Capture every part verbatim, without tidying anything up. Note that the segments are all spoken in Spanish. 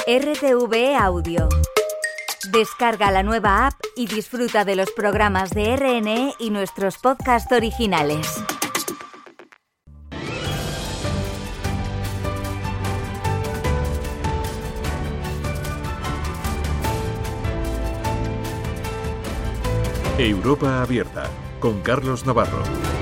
R T V E Audio. Descarga la nueva app y disfruta de los programas de R N E y nuestros podcasts originales. Europa Abierta, con Carlos Navarro.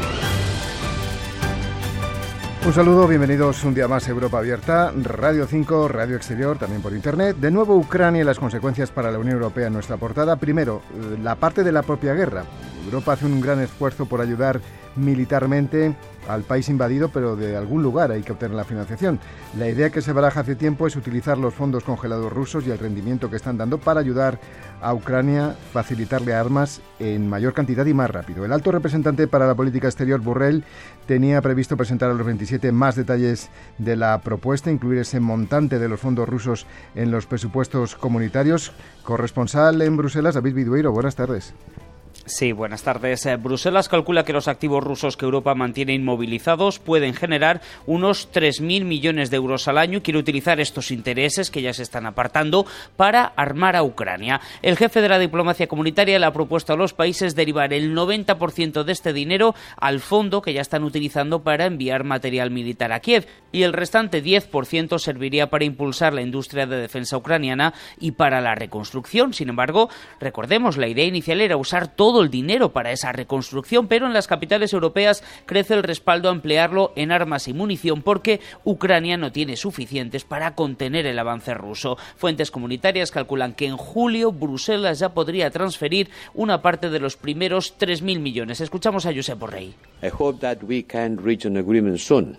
Un saludo, bienvenidos un día más a Europa Abierta, Radio cinco, Radio Exterior, también por Internet. De nuevo Ucrania y las consecuencias para la Unión Europea en nuestra portada. Primero, la parte de la propia guerra. Europa hace un gran esfuerzo por ayudar militarmente al país invadido, pero de algún lugar hay que obtener la financiación. La idea que se baraja hace tiempo es utilizar los fondos congelados rusos y el rendimiento que están dando para ayudar a Ucrania, facilitarle armas en mayor cantidad y más rápido. El alto representante para la política exterior, Borrell, tenía previsto presentar a los veintisiete más detalles de la propuesta, incluir ese montante de los fondos rusos en los presupuestos comunitarios. Corresponsal en Bruselas, David Bidueiro, buenas tardes. Sí, buenas tardes. Bruselas calcula que los activos rusos que Europa mantiene inmovilizados pueden generar unos tres mil millones de euros al año y quiere utilizar estos intereses que ya se están apartando para armar a Ucrania. El jefe de la diplomacia comunitaria le ha propuesto a los países derivar el noventa por ciento de este dinero al fondo que ya están utilizando para enviar material militar a Kiev y el restante diez por ciento serviría para impulsar la industria de defensa ucraniana y para la reconstrucción. Sin embargo, recordemos, la idea inicial era usar todo todo el dinero para esa reconstrucción, pero en las capitales europeas crece el respaldo a emplearlo en armas y munición porque Ucrania no tiene suficientes para contener el avance ruso. Fuentes comunitarias calculan que en julio Bruselas ya podría transferir una parte de los primeros tres mil millones. Escuchamos a Josep Borrell. I hope that we can reach an agreement soon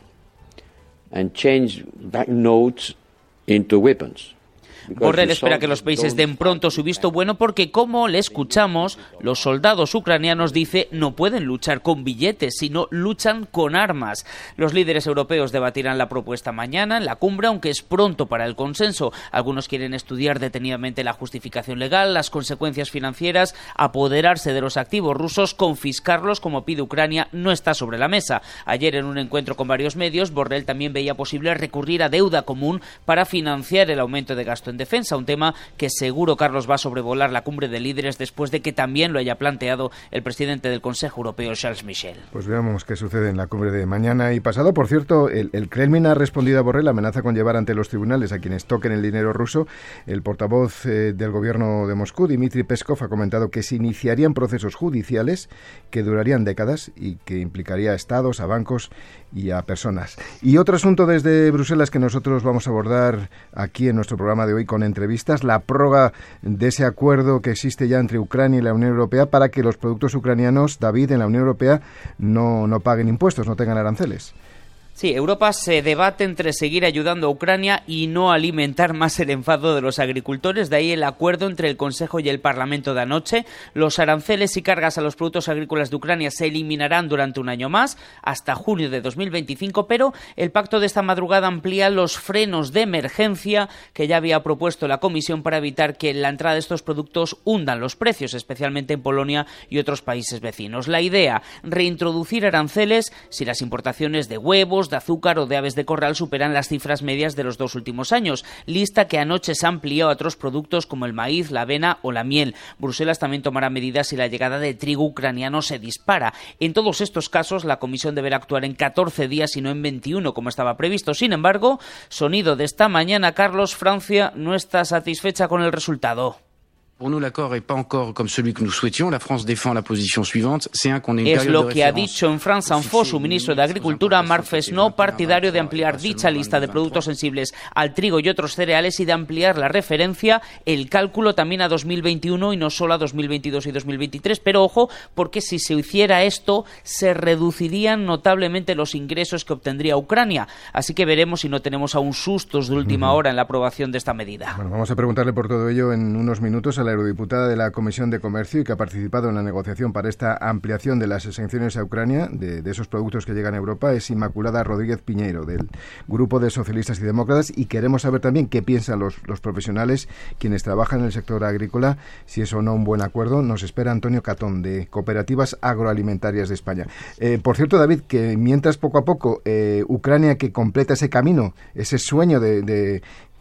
and change banknotes into weapons. Borrell espera que los países den pronto su visto bueno porque, como le escuchamos, los soldados ucranianos, dice, no pueden luchar con billetes, sino luchan con armas. Los líderes europeos debatirán la propuesta mañana en la cumbre, aunque es pronto para el consenso. Algunos quieren estudiar detenidamente la justificación legal, las consecuencias financieras, apoderarse de los activos rusos, confiscarlos como pide Ucrania, no está sobre la mesa. Ayer, en un encuentro con varios medios, Borrell también veía posible recurrir a deuda común para financiar el aumento de gasto en defensa, un tema que seguro, Carlos, va a sobrevolar la cumbre de líderes después de que también lo haya planteado el presidente del Consejo Europeo, Charles Michel. Pues veamos qué sucede en la cumbre de mañana y pasado. Por cierto, el, el Kremlin ha respondido a Borrell, amenaza con llevar ante los tribunales a quienes toquen el dinero ruso. El portavoz eh, del gobierno de Moscú, Dmitry Peskov, ha comentado que se iniciarían procesos judiciales que durarían décadas y que implicaría a estados, a bancos y a personas. Y otro asunto desde Bruselas que nosotros vamos a abordar aquí en nuestro programa de hoy con entrevistas, la prórroga de ese acuerdo que existe ya entre Ucrania y la Unión Europea para que los productos ucranianos, David, en la Unión Europea no, no paguen impuestos, no tengan aranceles. Sí, Europa se debate entre seguir ayudando a Ucrania y no alimentar más el enfado de los agricultores. De ahí el acuerdo entre el Consejo y el Parlamento de anoche. Los aranceles y cargas a los productos agrícolas de Ucrania se eliminarán durante un año más, hasta junio de dos mil veinticinco, pero el pacto de esta madrugada amplía los frenos de emergencia que ya había propuesto la Comisión para evitar que la entrada de estos productos hundan los precios, especialmente en Polonia y otros países vecinos. La idea, reintroducir aranceles si las importaciones de huevos, de azúcar o de aves de corral superan las cifras medias de los dos últimos años, lista que anoche se amplió a otros productos como el maíz, la avena o la miel. Bruselas también tomará medidas si la llegada de trigo ucraniano se dispara. En todos estos casos, la Comisión deberá actuar en catorce días y no en veintiuno, como estaba previsto. Sin embargo, sonido de esta mañana, Carlos, Francia no está satisfecha con el resultado. Pour nous, l'accord n'est pas encore comme celui que nous souhaitions. La France défend la position suivante. C'est un qu'on ait une Es période lo de que ha référence. dicho en France Info su ministro de Agricultura, Marc Fesneau, partidario de ampliar dicha lista de productos sensibles al trigo y otros cereales y de ampliar la referencia, el cálculo también a dos mil veintiuno y no solo a dos mil veintidós y dos mil veintitrés. Pero ojo, porque si se hiciera esto, se reducirían notablemente los ingresos que obtendría Ucrania. Así que veremos si no tenemos aún sustos de última hora en la aprobación de esta medida. Bueno, vamos a preguntarle por todo ello en unos minutos a la eurodiputada de la Comisión de Comercio y que ha participado en la negociación para esta ampliación de las exenciones a Ucrania de, de esos productos que llegan a Europa. Es Inmaculada Rodríguez Piñeiro, del Grupo de Socialistas y Demócratas, y queremos saber también qué piensan los, los profesionales, quienes trabajan en el sector agrícola, si es o no un buen acuerdo. Nos espera Antonio Catón, de Cooperativas Agroalimentarias de España. Eh, por cierto, David, que mientras poco a poco eh, Ucrania que completa ese camino, ese sueño de, de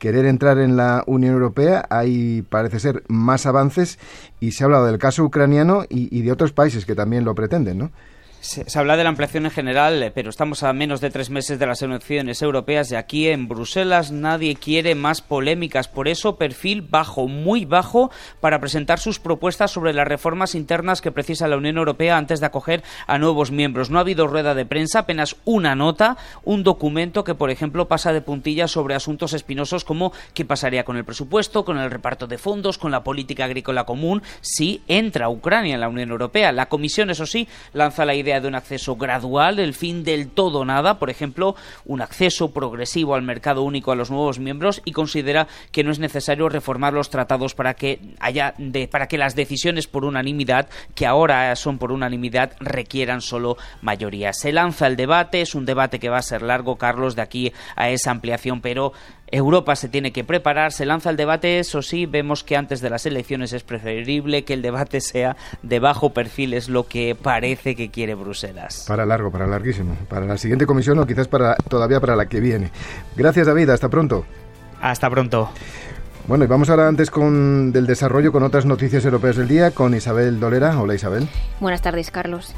querer entrar en la Unión Europea. Hay, parece ser, más avances y se ha hablado del caso ucraniano y, y de otros países que también lo pretenden, ¿no? Se, se habla de la ampliación en general, pero estamos a menos de tres meses de las elecciones europeas y aquí en Bruselas nadie quiere más polémicas. Por eso, perfil bajo, muy bajo, para presentar sus propuestas sobre las reformas internas que precisa la Unión Europea antes de acoger a nuevos miembros. No ha habido rueda de prensa, apenas una nota, un documento que, por ejemplo, pasa de puntillas sobre asuntos espinosos como qué pasaría con el presupuesto, con el reparto de fondos, con la política agrícola común, si entra Ucrania en la Unión Europea. La Comisión, eso sí, lanza la idea de un acceso gradual, el fin del todo nada, por ejemplo, un acceso progresivo al mercado único a los nuevos miembros, y considera que no es necesario reformar los tratados para que haya de, para que las decisiones por unanimidad, que ahora son por unanimidad, requieran solo mayoría. Se lanza el debate, es un debate que va a ser largo, Carlos, de aquí a esa ampliación, pero Europa se tiene que preparar, se lanza el debate, eso sí, vemos que antes de las elecciones es preferible que el debate sea de bajo perfil, es lo que parece que quiere Bruselas. Para largo, para larguísimo, para la siguiente comisión o quizás para todavía para la que viene. Gracias, David, hasta pronto. Hasta pronto. Bueno, y vamos ahora antes con del desarrollo con otras noticias europeas del día, con Isabel Dolera. Hola, Isabel. Buenas tardes, Carlos.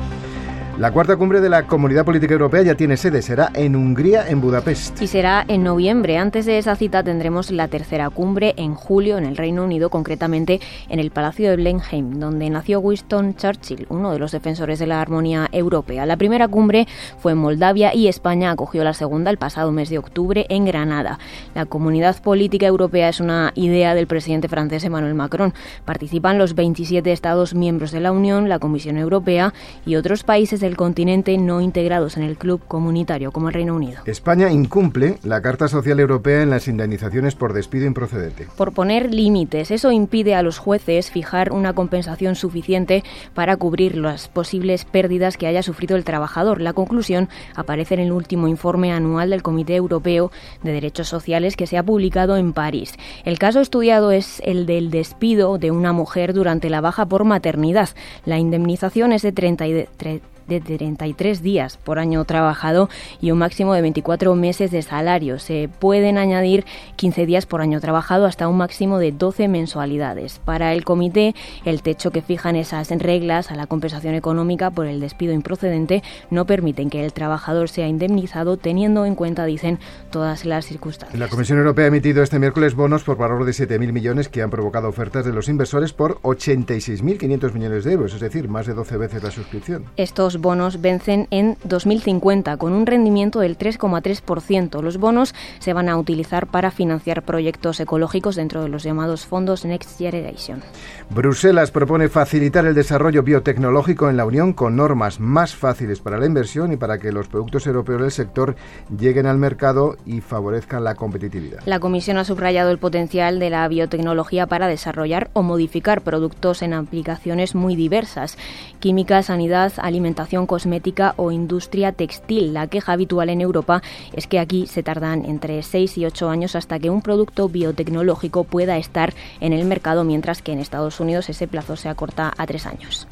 La cuarta cumbre de la Comunidad Política Europea ya tiene sede, será en Hungría, en Budapest. Y será en noviembre. Antes de esa cita tendremos la tercera cumbre en julio en el Reino Unido, concretamente en el Palacio de Blenheim, donde nació Winston Churchill, uno de los defensores de la armonía europea. La primera cumbre fue en Moldavia y España acogió la segunda el pasado mes de octubre en Granada. La Comunidad Política Europea es una idea del presidente francés Emmanuel Macron. Participan los veintisiete Estados miembros de la Unión, la Comisión Europea y otros países del continente no integrados en el club comunitario como el Reino Unido. España incumple la Carta Social Europea en las indemnizaciones por despido improcedente. Por poner límites, eso impide a los jueces fijar una compensación suficiente para cubrir las posibles pérdidas que haya sufrido el trabajador. La conclusión aparece en el último informe anual del Comité Europeo de Derechos Sociales que se ha publicado en París. El caso estudiado es el del despido de una mujer durante la baja por maternidad. La indemnización es de treinta y tres de treinta y tres días por año trabajado y un máximo de veinticuatro meses de salario. Se pueden añadir quince días por año trabajado hasta un máximo de doce mensualidades. Para el comité, el techo que fijan esas reglas a la compensación económica por el despido improcedente no permiten que el trabajador sea indemnizado teniendo en cuenta, dicen, todas las circunstancias. La Comisión Europea ha emitido este miércoles bonos por valor de siete mil millones que han provocado ofertas de los inversores por ochenta y seis mil quinientos millones de euros, es decir, más de doce veces la suscripción. Estos bonos vencen en dos mil cincuenta con un rendimiento del tres coma tres por ciento. Los bonos se van a utilizar para financiar proyectos ecológicos dentro de los llamados fondos Next Generation. Bruselas propone facilitar el desarrollo biotecnológico en la Unión con normas más fáciles para la inversión y para que los productos europeos del sector lleguen al mercado y favorezcan la competitividad. La Comisión ha subrayado el potencial de la biotecnología para desarrollar o modificar productos en aplicaciones muy diversas: química, sanidad, alimentación, cosmética o industria textil. La queja habitual en Europa es que aquí se tardan entre seis y ocho años hasta que un producto biotecnológico pueda estar en el mercado, mientras que en Estados Unidos ese plazo se acorta a tres años.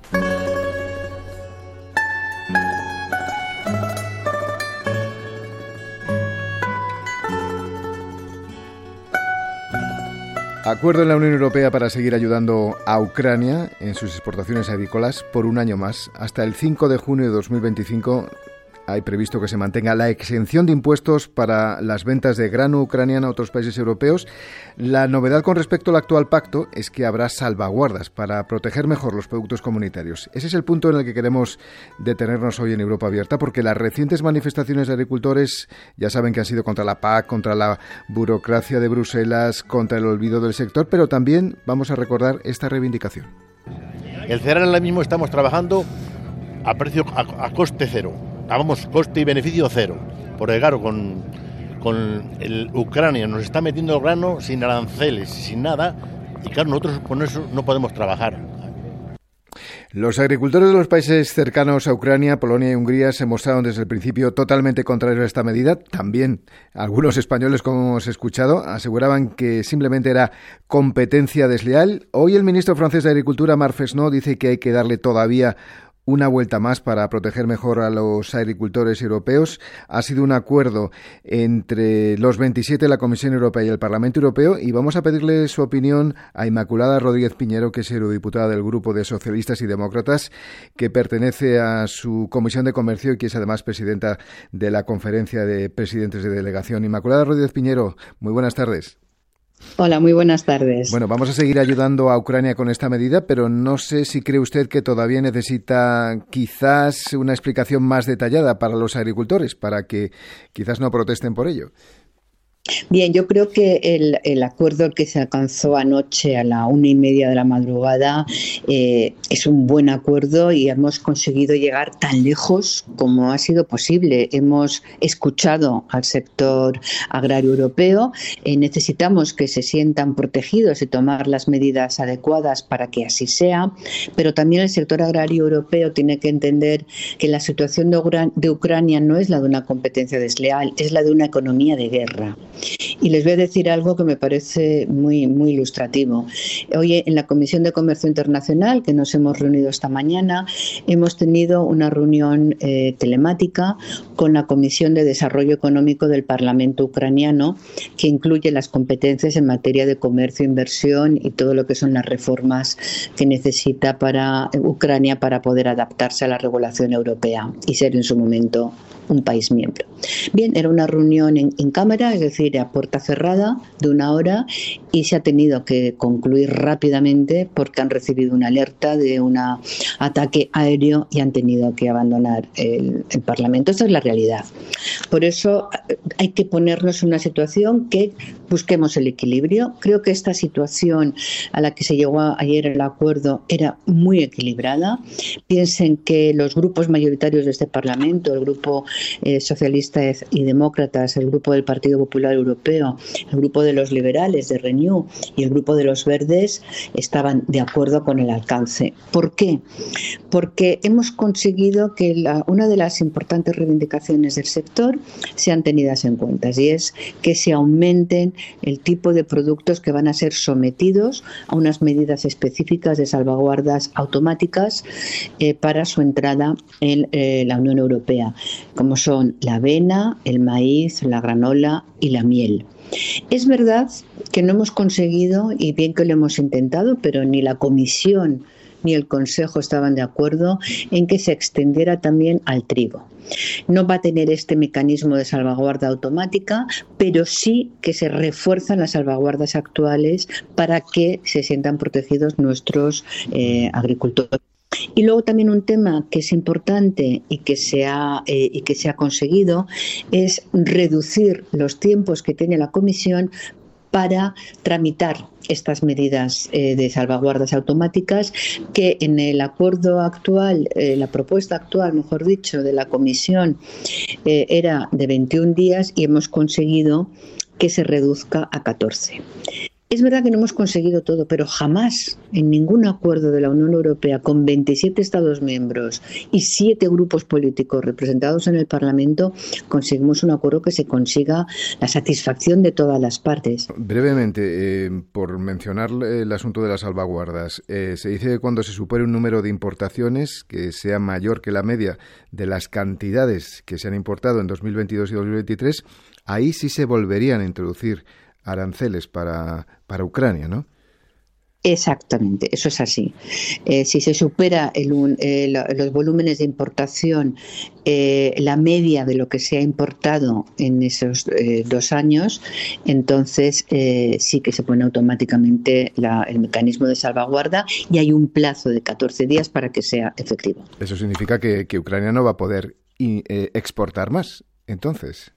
Acuerdo en la Unión Europea para seguir ayudando a Ucrania en sus exportaciones agrícolas por un año más. Hasta el cinco de junio de dos mil veinticinco hay previsto que se mantenga la exención de impuestos para las ventas de grano ucraniano a otros países europeos. La novedad con respecto al actual pacto es que habrá salvaguardas para proteger mejor los productos comunitarios. Ese es el punto en el que queremos detenernos hoy en Europa Abierta, porque las recientes manifestaciones de agricultores ya saben que han sido contra la P A C, contra la burocracia de Bruselas, contra el olvido del sector, pero también vamos a recordar esta reivindicación. El cereal ahora mismo estamos trabajando a precio a, a coste cero. Vamos, coste y beneficio cero, porque claro, con, con el Ucrania nos está metiendo el grano sin aranceles, sin nada, y claro, nosotros con eso no podemos trabajar. Los agricultores de los países cercanos a Ucrania, Polonia y Hungría se mostraron desde el principio totalmente contrarios a esta medida. También algunos españoles, como hemos escuchado, aseguraban que simplemente era competencia desleal. Hoy el ministro francés de Agricultura, Marc Fesneau, dice que hay que darle todavía una vuelta más para proteger mejor a los agricultores europeos. Ha sido un acuerdo entre los veintisiete, la Comisión Europea y el Parlamento Europeo, y vamos a pedirle su opinión a Inmaculada Rodríguez Piñero, que es eurodiputada del Grupo de Socialistas y Demócratas, que pertenece a su Comisión de Comercio y que es además presidenta de la Conferencia de Presidentes de Delegación. Inmaculada Rodríguez Piñero, muy buenas tardes. Hola, muy buenas tardes. Bueno, vamos a seguir ayudando a Ucrania con esta medida, pero no sé si cree usted que todavía necesita quizás una explicación más detallada para los agricultores, para que quizás no protesten por ello. Bien, yo creo que el, el acuerdo que se alcanzó anoche a la una y media de la madrugada eh, es un buen acuerdo y hemos conseguido llegar tan lejos como ha sido posible. Hemos escuchado al sector agrario europeo, eh, necesitamos que se sientan protegidos y tomar las medidas adecuadas para que así sea, pero también el sector agrario europeo tiene que entender que la situación de, Ucran- de Ucrania no es la de una competencia desleal, es la de una economía de guerra. Y les voy a decir algo que me parece muy, muy ilustrativo. Hoy en la Comisión de Comercio Internacional, que nos hemos reunido esta mañana, hemos tenido una reunión eh, telemática con la Comisión de Desarrollo Económico del Parlamento ucraniano, que incluye las competencias en materia de comercio, inversión y todo lo que son las reformas que necesita para Ucrania para poder adaptarse a la regulación europea y ser en su momento un país miembro. Bien, era una reunión en, en cámara, es decir, a puerta cerrada, de una hora, y se ha tenido que concluir rápidamente porque han recibido una alerta de un ataque aéreo y han tenido que abandonar el, el Parlamento. Esta es la realidad. Por eso hay que ponernos en una situación que busquemos el equilibrio. Creo que esta situación a la que se llegó ayer el acuerdo era muy equilibrada. Piensen que los grupos mayoritarios de este Parlamento, el grupo eh, socialista y demócratas, el grupo del Partido Popular Europeo, el grupo de los liberales de Renew y el grupo de los verdes estaban de acuerdo con el alcance. ¿Por qué? Porque hemos conseguido que la, una de las importantes reivindicaciones del sector sean tenidas en cuenta, y es que se aumenten el tipo de productos que van a ser sometidos a unas medidas específicas de salvaguardas automáticas eh, para su entrada en eh, la Unión Europea, como son la avena, el maíz, la granola y la miel. Es verdad que no hemos conseguido, y bien que lo hemos intentado, pero ni la Comisión ni el Consejo estaban de acuerdo en que se extendiera también al trigo. No va a tener este mecanismo de salvaguarda automática, pero sí que se refuerzan las salvaguardas actuales para que se sientan protegidos nuestros eh, agricultores. Y luego también un tema que es importante y que se ha, eh, y que se ha conseguido es reducir los tiempos que tiene la Comisión para tramitar estas medidas eh, de salvaguardas automáticas, que en el acuerdo actual, eh, la propuesta actual, mejor dicho, de la Comisión eh, era de veintiún días y hemos conseguido que se reduzca a catorce. Es verdad que no hemos conseguido todo, pero jamás en ningún acuerdo de la Unión Europea con veintisiete Estados miembros y siete grupos políticos representados en el Parlamento conseguimos un acuerdo que se consiga la satisfacción de todas las partes. Brevemente, eh, por mencionar el asunto de las salvaguardas, eh, se dice que cuando se supere un número de importaciones que sea mayor que la media de las cantidades que se han importado en dos mil veintidós y dos mil veintitrés, ahí sí se volverían a introducir aranceles para, para Ucrania, ¿no? Exactamente, eso es así. Eh, si se supera el, eh, los volúmenes de importación, eh, la media de lo que se ha importado en esos eh, dos años, entonces eh, sí que se pone automáticamente la, el mecanismo de salvaguarda y hay un plazo de catorce días para que sea efectivo. Eso significa que, que Ucrania no va a poder y, eh, exportar más, entonces.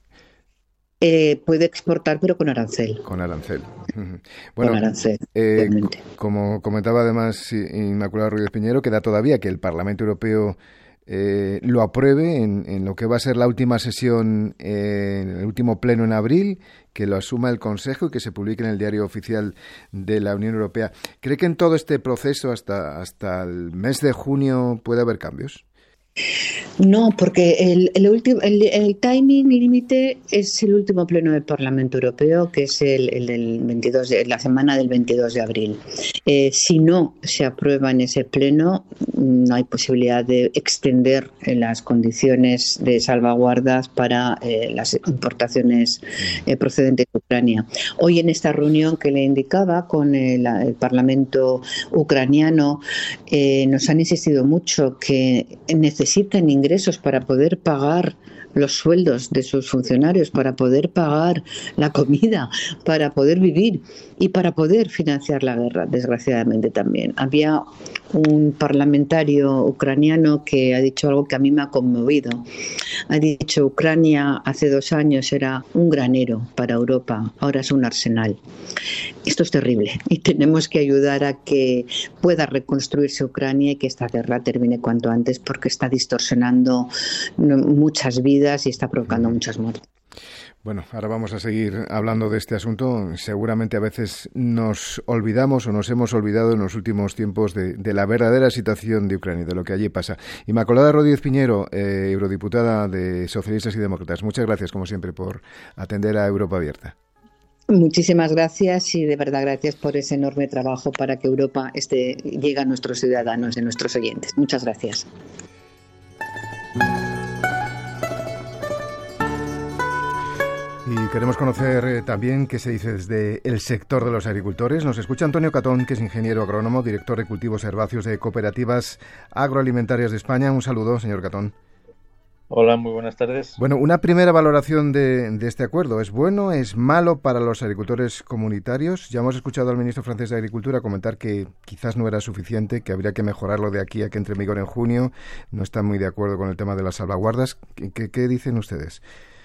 Eh, puede exportar, pero con arancel. Con arancel. Bueno, con arancel, eh, como comentaba además Inmaculada Rodríguez Piñero, queda todavía que el Parlamento Europeo eh, lo apruebe en, en lo que va a ser la última sesión, eh, en el último pleno en abril, que lo asuma el Consejo y que se publique en el Diario Oficial de la Unión Europea. ¿Cree que en todo este proceso, hasta, hasta el mes de junio, puede haber cambios? No, porque el, el, último, el, el timing límite es el último pleno del Parlamento Europeo, que es el, el del veintidós de, la semana del veintidós de abril. Eh, si no se aprueba en ese pleno, no hay posibilidad de extender las condiciones de salvaguardas para eh, las importaciones eh, procedentes de Ucrania. Hoy en esta reunión que le indicaba con el, el Parlamento ucraniano, eh, nos han insistido mucho que necesitan ingresos para poder pagar los sueldos de sus funcionarios, para poder pagar la comida, para poder vivir y para poder financiar la guerra, desgraciadamente también. Había un parlamentario ucraniano que ha dicho algo que a mí me ha conmovido. Ha dicho: Ucrania hace dos años era un granero para Europa, ahora es un arsenal. Esto es terrible y tenemos que ayudar a que pueda reconstruirse Ucrania y que esta guerra termine cuanto antes, porque está distorsionando muchas vidas y está provocando muchas muertes. Bueno, ahora vamos a seguir hablando de este asunto. Seguramente a veces nos olvidamos o nos hemos olvidado en los últimos tiempos de, de la verdadera situación de Ucrania, de lo que allí pasa. Inmaculada Rodríguez Piñero, eh, eurodiputada de Socialistas y Demócratas, muchas gracias, como siempre, por atender a Europa Abierta. Muchísimas gracias y de verdad gracias por ese enorme trabajo para que Europa esté, llegue a nuestros ciudadanos y a nuestros oyentes. Muchas gracias. Y queremos conocer eh, también qué se dice desde el sector de los agricultores. Nos escucha Antonio Catón, que es ingeniero agrónomo, director de cultivos herbáceos de Cooperativas Agroalimentarias de España. Un saludo, señor Catón. Hola, muy buenas tardes. Bueno, una primera valoración de, de este acuerdo. ¿Es bueno, es malo para los agricultores comunitarios? Ya hemos escuchado al ministro francés de Agricultura comentar que quizás no era suficiente, que habría que mejorarlo de aquí a que entre en vigor en junio. No están muy de acuerdo con el tema de las salvaguardas. ¿Qué, qué, qué dicen ustedes?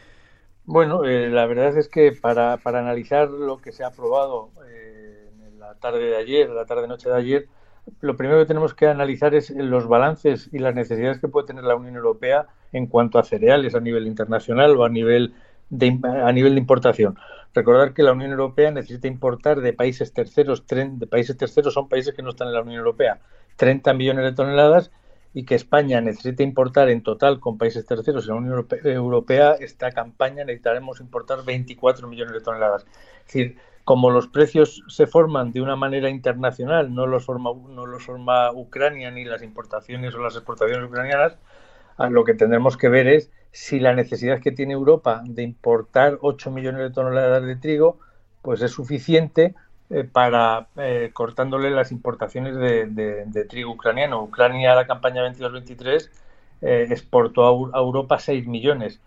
Bueno, eh, la verdad es que para, para analizar lo que se ha aprobado eh, en la tarde de ayer, la tarde-noche de ayer, lo primero que tenemos que analizar es los balances y las necesidades que puede tener la Unión Europea en cuanto a cereales a nivel internacional o a nivel de, a nivel de importación. Recordar que la Unión Europea necesita importar de países terceros, de países terceros son países que no están en la Unión Europea, treinta millones de toneladas, y que España necesita importar en total con países terceros en la Unión Europea, esta campaña necesitaremos importar veinticuatro millones de toneladas. Es decir, como los precios se forman de una manera internacional, no los forma, no los forma Ucrania ni las importaciones o las exportaciones ucranianas, lo que tendremos que ver es si la necesidad que tiene Europa de importar ocho millones de toneladas de trigo pues es suficiente eh, para eh, cortándole las importaciones de, de, de trigo ucraniano. Ucrania, la campaña veintidós veintitrés, eh, exportó a, a Europa seis millones.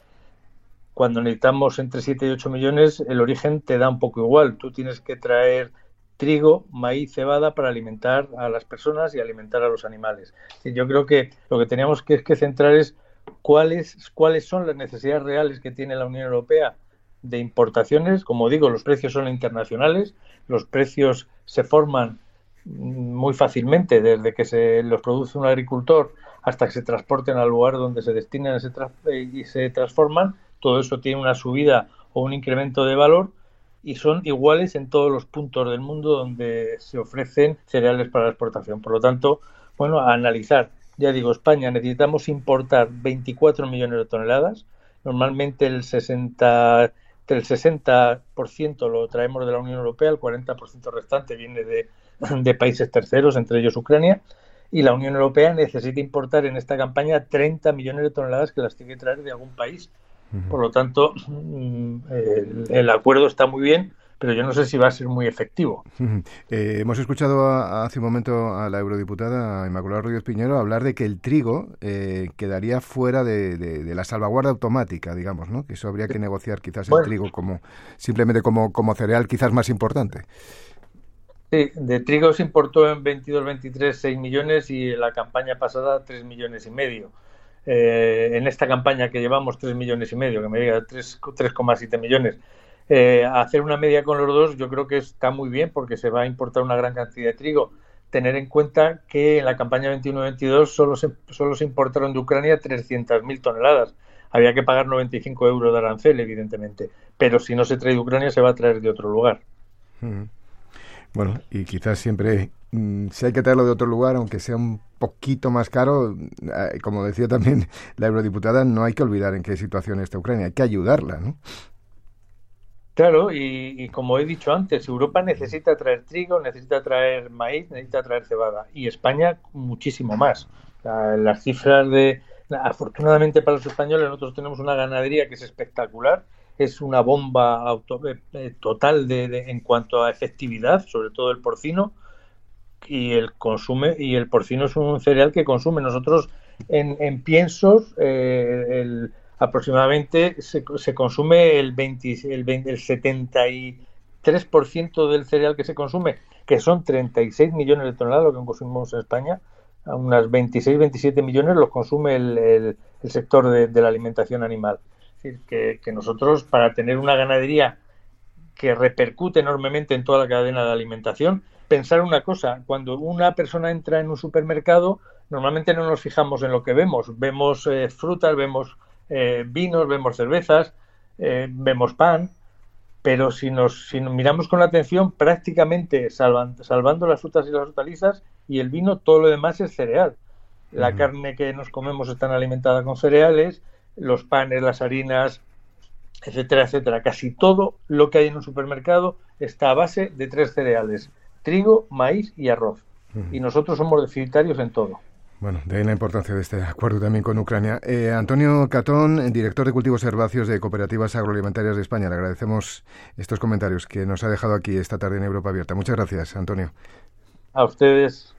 Cuando necesitamos entre siete y ocho millones, el origen te da un poco igual. Tú tienes que traer trigo, maíz, cebada para alimentar a las personas y alimentar a los animales. Y yo creo que lo que teníamos que, que centrar es cuáles, cuáles son las necesidades reales que tiene la Unión Europea de importaciones. Como digo, los precios son internacionales, los precios se forman muy fácilmente desde que se los produce un agricultor hasta que se transporten al lugar donde se destinan se tra- y se transforman. Todo eso tiene una subida o un incremento de valor y son iguales en todos los puntos del mundo donde se ofrecen cereales para la exportación. Por lo tanto, bueno, a analizar. Ya digo, España necesitamos importar veinticuatro millones de toneladas. Normalmente el sesenta, el sesenta por ciento lo traemos de la Unión Europea, el cuarenta por ciento restante viene de, de países terceros, entre ellos Ucrania. Y la Unión Europea necesita importar en esta campaña treinta millones de toneladas que las tiene que traer de algún país. Por lo tanto, el, el acuerdo está muy bien, pero yo no sé si va a ser muy efectivo. Eh, hemos escuchado a, hace un momento a la eurodiputada Inmaculada Rodríguez Piñero hablar de que el trigo eh, quedaría fuera de, de, de la salvaguarda automática, digamos, ¿no? Que eso habría que negociar quizás el bueno. trigo como simplemente como, como cereal quizás más importante. Sí, de trigo se importó en veintidós veintitrés seis millones y en la campaña pasada tres millones y medio. Eh, en esta campaña que llevamos tres millones y medio, que me diga tres coma siete millones, eh, hacer una media con los dos yo creo que está muy bien porque se va a importar una gran cantidad de trigo. Tener en cuenta que en la campaña veintiuno veintidós solo se, solo se importaron de Ucrania trescientas mil toneladas. Había que pagar noventa y cinco euros de arancel, evidentemente, pero si no se trae de Ucrania se va a traer de otro lugar. Mm. Bueno, y quizás siempre mm, si hay que traerlo de otro lugar, aunque sea un poquito más caro, eh, como decía también la eurodiputada, no hay que olvidar en qué situación está Ucrania, hay que ayudarla, ¿no? Claro, y, y como he dicho antes, Europa necesita traer trigo, necesita traer maíz, necesita traer cebada, y España muchísimo más. La, las cifras de... Afortunadamente para los españoles, nosotros tenemos una ganadería que es espectacular, es una bomba auto, eh, total de, de, en cuanto a efectividad, sobre todo el porcino, y el consume y el porcino es un cereal que consume. Nosotros en, en piensos eh, el aproximadamente se, se consume el, veinte, el, veinte, el setenta y tres por ciento del cereal que se consume, que son treinta y seis millones de toneladas lo que consumimos en España, a unas veintiséis, veintisiete millones los consume el, el, el sector de, de la alimentación animal. Es decir, que, que nosotros, para tener una ganadería que repercute enormemente en toda la cadena de alimentación, pensar una cosa, cuando una persona entra en un supermercado, normalmente no nos fijamos en lo que vemos, vemos eh, frutas, vemos Eh, vinos, vemos cervezas, eh, vemos pan, pero si nos, si nos miramos con atención, prácticamente salvan, salvando las frutas y las hortalizas y el vino, todo lo demás es cereal. La uh-huh. carne que nos comemos está alimentada con cereales, los panes, las harinas, etcétera, etcétera. Casi todo lo que hay en un supermercado está a base de tres cereales: trigo, maíz y arroz. Uh-huh. Y nosotros somos deficitarios en todo. Bueno, de ahí la importancia de este acuerdo también con Ucrania. Eh, Antonio Catón, director de Cultivos Herbáceos de Cooperativas Agroalimentarias de España. Le agradecemos estos comentarios que nos ha dejado aquí esta tarde en Europa Abierta. Muchas gracias, Antonio. A ustedes.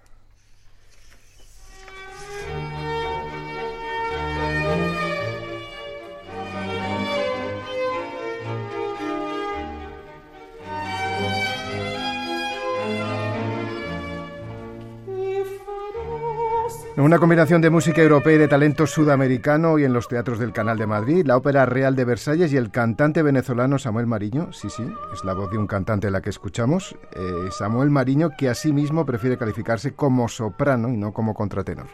Una combinación de música europea y de talento sudamericano hoy en los teatros del Canal de Madrid, la Ópera Real de Versalles y el cantante venezolano Samuel Mariño. Sí, sí, es la voz de un cantante la que escuchamos. Eh, Samuel Mariño, que asimismo prefiere calificarse como soprano y no como contratenor.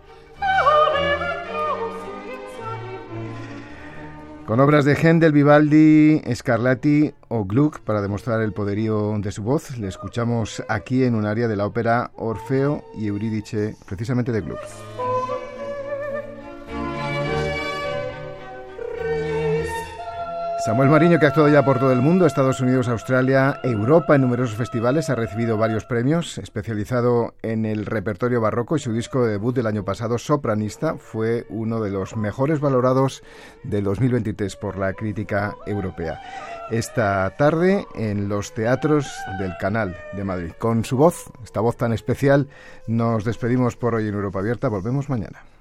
Con obras de Händel, Vivaldi, Scarlatti o Gluck para demostrar el poderío de su voz, le escuchamos aquí en un área de la ópera Orfeo y Eurídice, precisamente de Gluck. Samuel Mariño, que ha actuado ya por todo el mundo, Estados Unidos, Australia, Europa, en numerosos festivales, ha recibido varios premios, especializado en el repertorio barroco, y su disco de debut del año pasado, Sopranista, fue uno de los mejores valorados del dos mil veintitrés por la crítica europea. Esta tarde en los teatros del Canal de Madrid. Con su voz, esta voz tan especial, nos despedimos por hoy en Europa Abierta. Volvemos mañana.